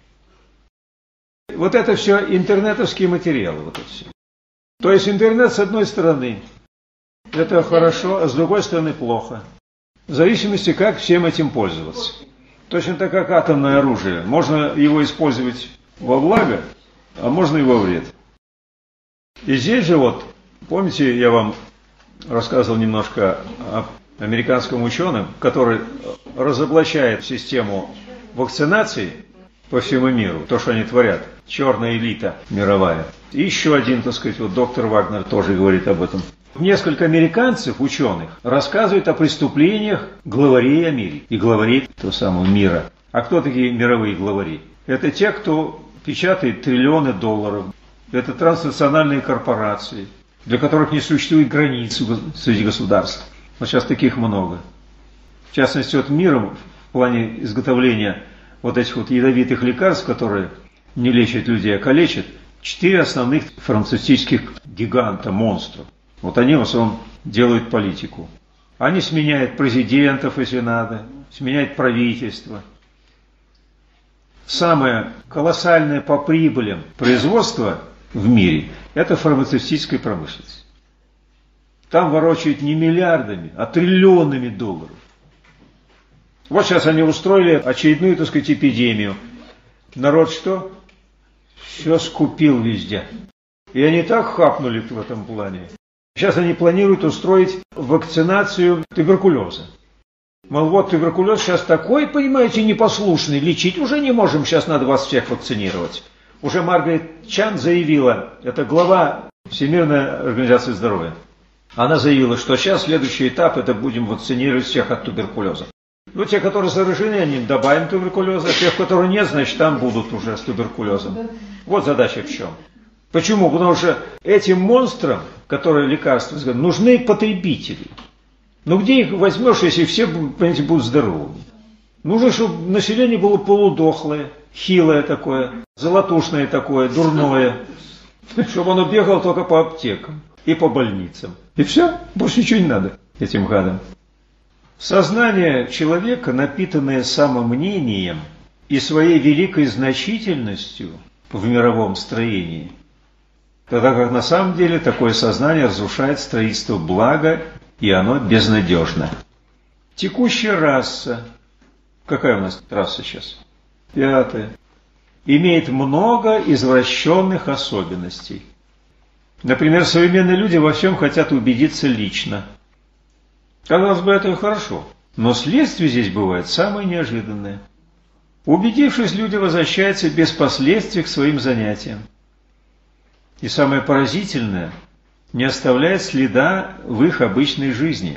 Вот это все интернетовские материалы. Вот это все. То есть интернет с одной стороны это хорошо, а с другой стороны плохо. В зависимости, как всем этим пользоваться. Точно так, как атомное оружие. Можно его использовать во благо, а можно и во вред. И здесь же вот, помните, я вам рассказывал немножко о американском ученом, который разоблачает систему вакцинации по всему миру, то, что они творят, черная элита мировая. И еще один, так сказать, вот доктор Вагнер тоже говорит об этом. Несколько американцев, ученых, рассказывают о преступлениях главарей Америки и главарей того самого мира. А кто такие мировые главари? Это те, кто печатает триллионы долларов. Это транснациональные корпорации, для которых не существует границ среди государств. Но сейчас таких много. В частности, вот миром в плане изготовления вот этих вот ядовитых лекарств, которые не лечат людей, а калечат, 4 основных фармацевтических гиганта, монстров. Вот они в основном делают политику. Они сменяют президентов, если надо, сменяют правительство. Самое колоссальное по прибылям производство в мире – это фармацевтическая промышленность. Там ворочают не миллиардами, а триллионами долларов. Вот сейчас они устроили очередную, так сказать, эпидемию. Народ что? Все скупил везде. И они так хапнули в этом плане. Сейчас они планируют устроить вакцинацию туберкулеза. Мол, вот туберкулез сейчас такой, понимаете, непослушный, лечить уже не можем, сейчас надо вас всех вакцинировать. Уже Маргарет Чан заявила, это глава Всемирной организации здоровья, она заявила, что сейчас следующий этап, это будем вакцинировать всех от туберкулеза. Ну, те, которые заражены, они добавим туберкулеза, а тех, которые нет, значит, там будут уже с туберкулезом. Вот задача в чем. Почему? Потому что этим монстрам, которые лекарства, нужны потребители. Ну где их возьмешь, если все, понимаете, будут здоровыми? Нужно, чтобы население было полудохлое, хилое такое, золотушное такое, дурное. Чтобы оно бегало только по аптекам и по больницам. И все, больше ничего не надо этим гадам. Сознание человека, напитанное самомнением и своей великой значительностью в мировом строении, тогда как на самом деле такое сознание разрушает строительство блага, и оно безнадежно. Текущая раса, какая у нас раса сейчас? 5-я. Имеет много извращенных особенностей. Например, современные люди во всем хотят убедиться лично. Казалось бы, это и хорошо, но следствие здесь бывает самое неожиданное. Убедившись, люди возвращаются без последствий к своим занятиям. И самое поразительное, не оставляет следа в их обычной жизни.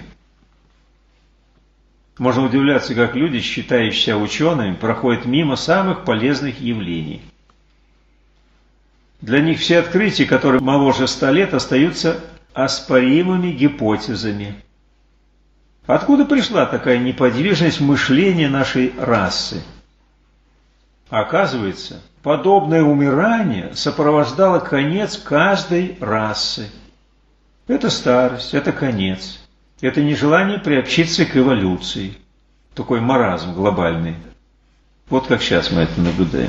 Можно удивляться, как люди, считающиеся учеными, проходят мимо самых полезных явлений. Для них все открытия, которые моложе 100 лет, остаются оспоримыми гипотезами. Откуда пришла такая неподвижность мышления нашей расы? Оказывается, подобное умирание сопровождало конец каждой расы. Это старость, это конец. Это нежелание приобщиться к эволюции. Такой маразм глобальный. Вот как сейчас мы это наблюдаем.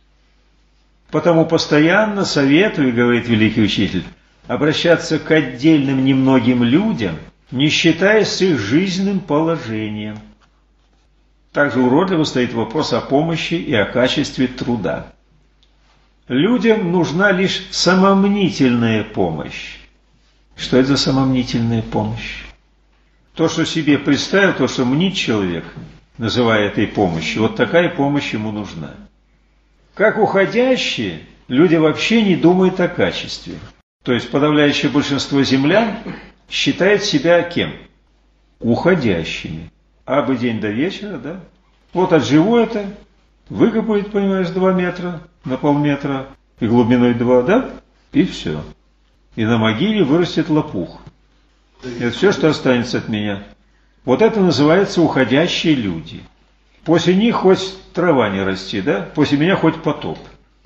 Потому постоянно советую, говорит великий учитель, обращаться к отдельным немногим людям, не считаясь с их жизненным положением. Также уродливо стоит вопрос о помощи и о качестве труда. Людям нужна лишь самомнительная помощь. Что это за самомнительная помощь? То, что себе представил, то, что мнит человек, называя этой помощью, вот такая помощь ему нужна. Как уходящие, люди вообще не думают о качестве. То есть подавляющее большинство землян считает себя кем? Уходящими. Абы день до вечера, да? Вот отживу это, выкопает, понимаешь, 2 метра на полметра и глубиной 2, да? И все. И на могиле вырастет лопух. Это все, что останется от меня. Вот это называется уходящие люди. После них хоть трава не расти, да? После меня хоть потоп.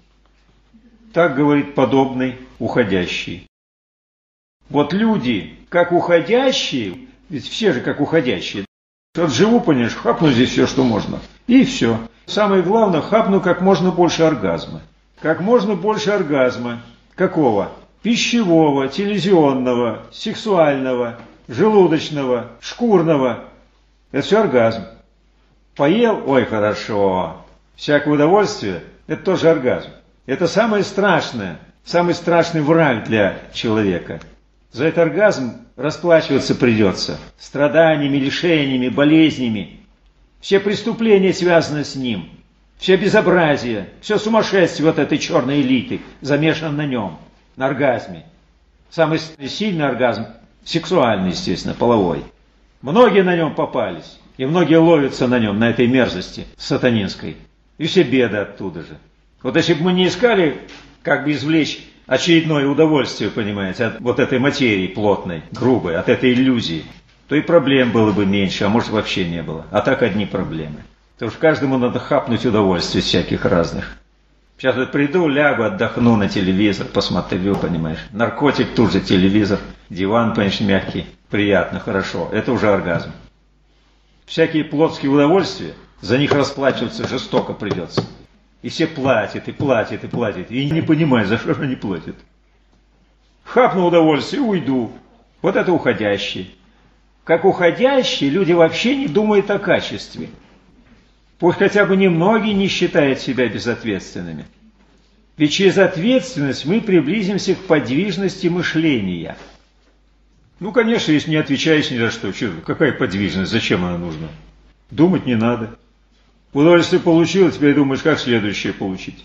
Так говорит подобный уходящий. Вот люди, как уходящие, ведь все же как уходящие. Вот живу, понимаешь, хапну здесь все, что можно. И все. Самое главное, хапну как можно больше оргазма. Как можно больше оргазма. Какого? Пищевого, телевизионного, сексуального, желудочного, шкурного. Это все оргазм. Поел? Ой, хорошо. Всякое удовольствие – это тоже оргазм. Это самое страшное, самый страшный враг для человека. За этот оргазм расплачиваться придется страданиями, лишениями, болезнями. Все преступления связаны с ним. Все безобразие, все сумасшествие вот этой черной элиты замешано на нем. На оргазме. Самый сильный оргазм, сексуальный, естественно, половой. Многие на нем попались, и многие ловятся на нем, на этой мерзости сатанинской. И все беды оттуда же. Вот если бы мы не искали, как бы извлечь очередное удовольствие, понимаете, от вот этой материи плотной, грубой, от этой иллюзии, то и проблем было бы меньше, а может вообще не было. А так одни проблемы. Потому что каждому надо хапнуть удовольствие всяких разных. Сейчас вот приду, лягу, отдохну на телевизор, посмотрю, понимаешь. Наркотик тут же телевизор, диван, понимаешь, мягкий, приятно, хорошо. Это уже оргазм. Всякие плотские удовольствия, за них расплачиваться жестоко придется. И все платят, и платят, и платят. И не понимают, за что же они платят. Хапну удовольствие, уйду. Вот это уходящие. Как уходящие, люди вообще не думают о качестве. Пусть хотя бы немногие не считают себя безответственными. Ведь через ответственность мы приблизимся к подвижности мышления. Ну, конечно, если не отвечаешь ни за что. Какая подвижность? Зачем она нужна? Думать не надо. Удовольствие получил, теперь думаешь, как следующее получить.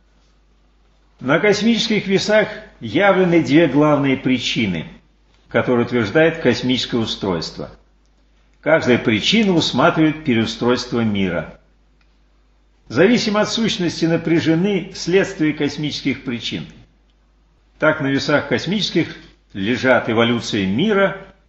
На космических весах явлены 2 главные причины, которые утверждает космическое устройство. Каждая причина усматривает переустройство мира. Зависимо от сущности напряжены следствия космических причин. Так на весах космических лежат эволюция мира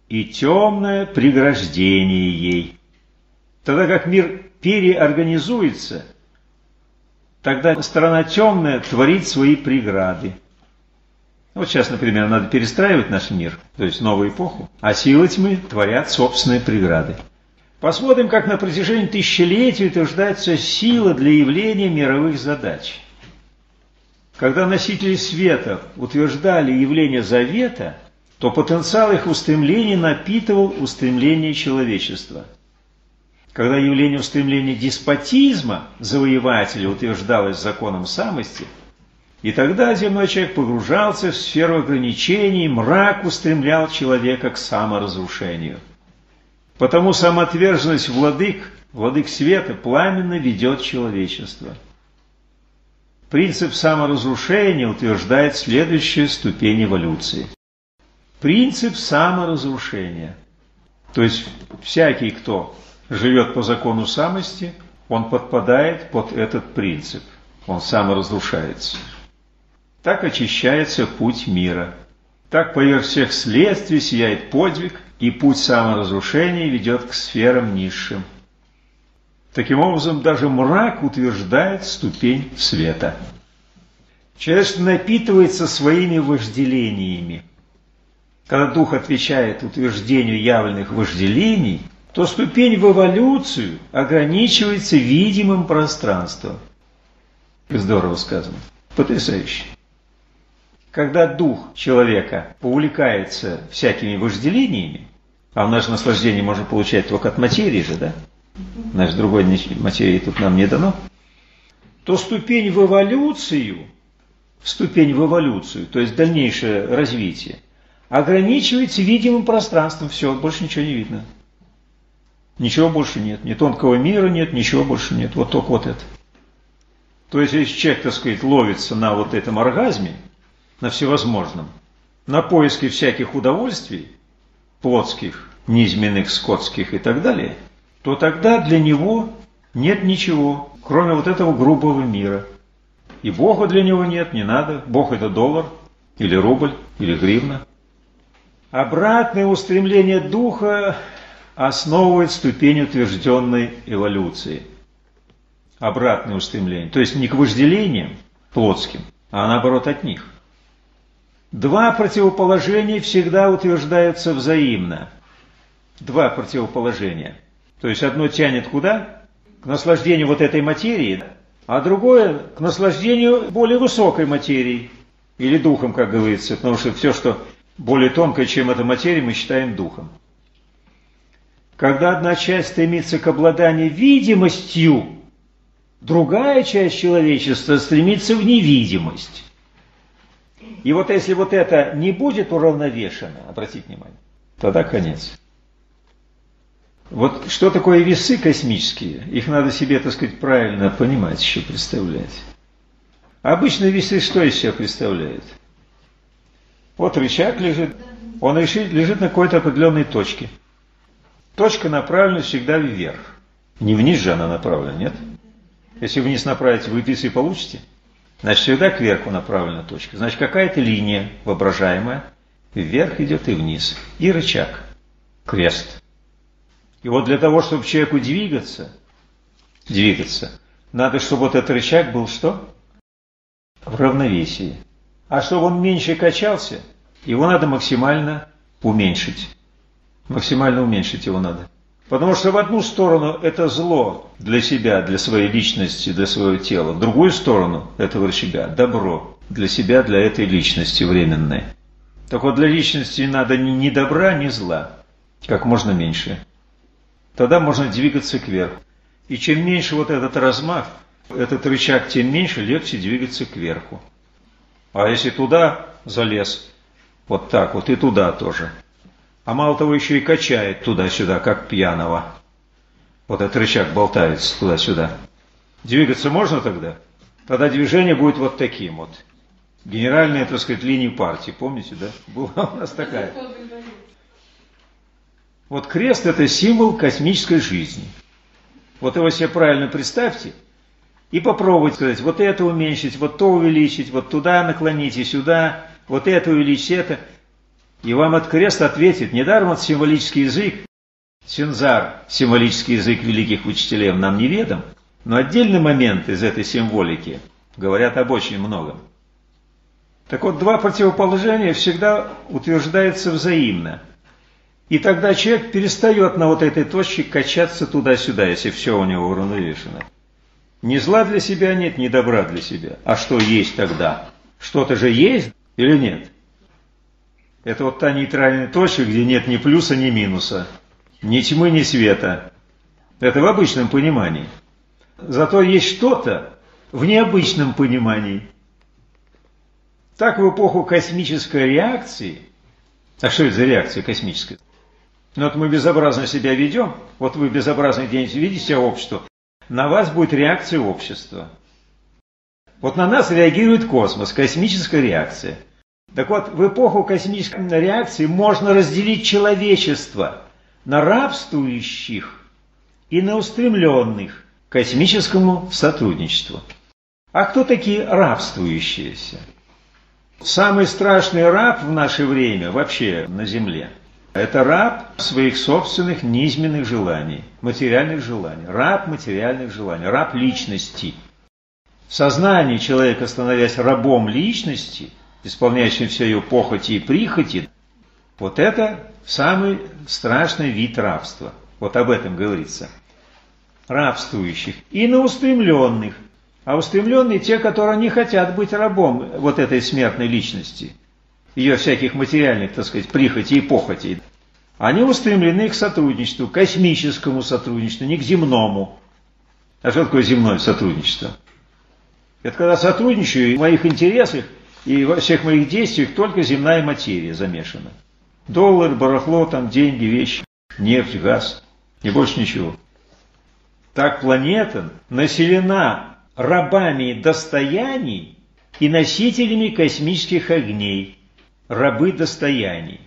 и темное преграждение ей. Тогда как мир переорганизуется, тогда сторона темная творит свои преграды. Вот сейчас, например, надо перестраивать наш мир, то есть новую эпоху, а силы тьмы творят собственные преграды. Посмотрим, как на протяжении тысячелетий утверждается сила для явления мировых задач. Когда носители света утверждали явление завета, то потенциал их устремлений напитывал устремление человечества. Когда явление устремления деспотизма завоевателя утверждалось законом самости, и тогда земной человек погружался в сферу ограничений, мрак устремлял человека к саморазрушению. Потому самоотверженность владык света, пламенно ведет человечество. Принцип саморазрушения утверждает следующую ступень эволюции. Принцип саморазрушения. То есть всякий, кто живет по закону самости, он подпадает под этот принцип. Он саморазрушается. Так очищается путь мира. Так поверх всех следствий сияет подвиг, и путь саморазрушения ведет к сферам низшим. Таким образом, даже мрак утверждает ступень света. Человечество напитывается своими вожделениями. Когда дух отвечает утверждению явленных вожделений, то ступень в эволюцию ограничивается видимым пространством. Здорово сказано. Потрясающе. Когда дух человека увлекается всякими вожделениями, а в наше наслаждение можно получать только от материи же, да? Наш другой материи тут нам не дано, то ступень в эволюцию, то есть дальнейшее развитие, ограничивается видимым пространством. Все, больше ничего не видно. Ничего больше нет. Ни тонкого мира нет, ничего больше нет. Вот только вот это. То есть, если человек, так сказать, ловится на вот этом оргазме, на всевозможном, на поиске всяких удовольствий, плотских, низменных, скотских и так далее, то тогда для него нет ничего, кроме вот этого грубого мира. И Бога для него нет, не надо. Бог – это доллар, или рубль, или гривна. Обратное устремление духа основывает ступень утвержденной эволюции. Обратное устремление. То есть не к вожделениям плотским, а наоборот от них. Два противоположения всегда утверждаются взаимно. Два противоположения. То есть одно тянет куда? К наслаждению вот этой материи, а другое к наслаждению более высокой материи. Или духом, как говорится. Потому что все, что более тонкое, чем эта материя, мы считаем духом. Когда одна часть стремится к обладанию видимостью, другая часть человечества стремится в невидимость. И вот если вот это не будет уравновешено, обратите внимание, тогда конец. Вот что такое весы космические? Их надо себе, так сказать, правильно понимать, еще представлять. Обычно весы что из себя представляют? Вот рычаг лежит, он лежит на какой-то определенной точке. Точка направлена всегда вверх. Не вниз же она направлена, нет? Если вниз направить, вы весы получите. Значит, всегда кверху направлена точка. Значит, какая-то линия воображаемая вверх идет и вниз. И рычаг. Крест. И вот для того, чтобы человеку двигаться, надо, чтобы вот этот рычаг был что? В равновесии. А чтобы он меньше качался, его надо максимально уменьшить. Максимально уменьшить его надо. Потому что в одну сторону это зло для себя, для своей личности, для своего тела. В другую сторону этого рычага добро для себя, для этой личности временное. Так вот, для личности надо ни добра, ни зла. Как можно меньше. Тогда можно двигаться кверху. И чем меньше вот этот размах, этот рычаг, тем меньше легче двигаться кверху. А если туда залез, вот так вот, и туда тоже. А мало того, еще и качает туда-сюда, как пьяного. Вот этот рычаг болтается туда-сюда. Двигаться можно тогда? Тогда движение будет вот таким вот. Генеральная, так сказать, линия партии. Помните, да? Была у нас такая. Вот крест – это символ космической жизни. Вот его себе правильно представьте и попробуйте сказать, вот это уменьшить, вот то увеличить, вот туда наклоните, сюда, вот это увеличить, это. И вам этот крест ответит. Недаром от символический язык, синзар, символический язык великих учителей нам неведом, но отдельные моменты из этой символики говорят об очень многом. Так вот, два противоположения всегда утверждаются взаимно. И тогда человек перестает на вот этой точке качаться туда-сюда, если все у него уравновешено. Ни зла для себя нет, ни добра для себя. А что есть тогда? Что-то же есть или нет? Это вот та нейтральная точка, где нет ни плюса, ни минуса, ни тьмы, ни света. Это в обычном понимании. Зато есть что-то в необычном понимании. Так в эпоху космической реакции, а что это за реакция космическая? Ну вот мы безобразно себя ведем, вот вы безобразно где-нибудь видите общество, на вас будет реакция общества. Вот на нас реагирует космос, космическая реакция. Так вот, в эпоху космической реакции можно разделить человечество на рабствующих и на устремленных к космическому сотрудничеству. А кто такие рабствующиеся? Самый страшный раб в наше время вообще на Земле – это раб своих собственных низменных желаний, материальных желаний. Раб материальных желаний, раб личности. В сознании человека, становясь рабом личности, исполняющим все ее похоти и прихоти, вот это самый страшный вид рабства. Вот об этом говорится. Рабствующих и на устремленных. А устремленные те, которые не хотят быть рабом вот этой смертной личности, ее всяких материальных, так сказать, прихотей и похотей. Они устремлены к сотрудничеству, к космическому сотрудничеству, не к земному. А что такое земное сотрудничество? Это когда сотрудничаю, в моих интересах и во всех моих действиях только земная материя замешана. Доллар, барахло, там деньги, вещи, нефть, газ и больше ничего. Так планета населена рабами достояний и носителями космических огней. Рабы достояний.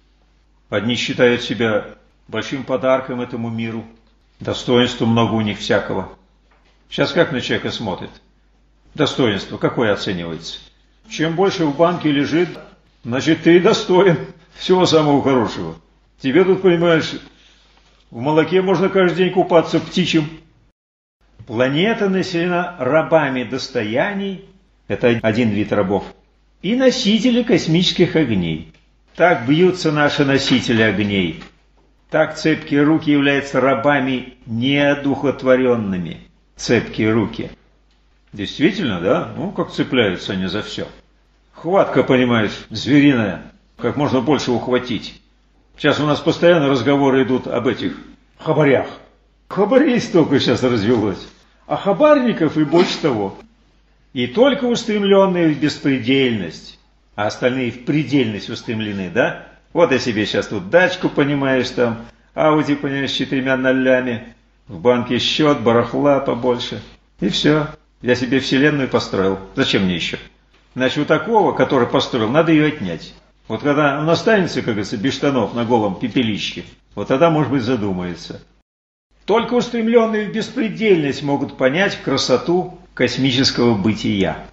Одни считают себя большим подарком этому миру. Достоинства много у них всякого. Сейчас как на человека смотрят? Достоинство какое оценивается? Чем больше в банке лежит, значит ты достоин всего самого хорошего. Тебе тут, понимаешь, в молоке можно каждый день купаться птичьим. Планета населена рабами достояний, это один вид рабов, и носители космических огней. Так бьются наши носители огней. Так цепкие руки являются рабами неодухотворенными. Цепкие руки. Действительно, да? Ну, как цепляются они за все. Хватка, понимаешь, звериная. Как можно больше ухватить. Сейчас у нас постоянно разговоры идут об этих хабарях. Хабарей столько сейчас развелось. А хабарников и больше того. И только устремленные в беспредельность, а остальные в предельность устремлены, да? Вот я себе сейчас тут дачку, понимаешь, там, Ауди, понимаешь, с 4 нулями, в банке счет, барахла побольше. И все. Я себе вселенную построил. Зачем мне еще? Значит, у такого, который построил, надо ее отнять. Вот когда он останется, как говорится, без штанов на голом пепелище, вот тогда, может быть, задумается. Только устремленные в беспредельность могут понять красоту космического бытия.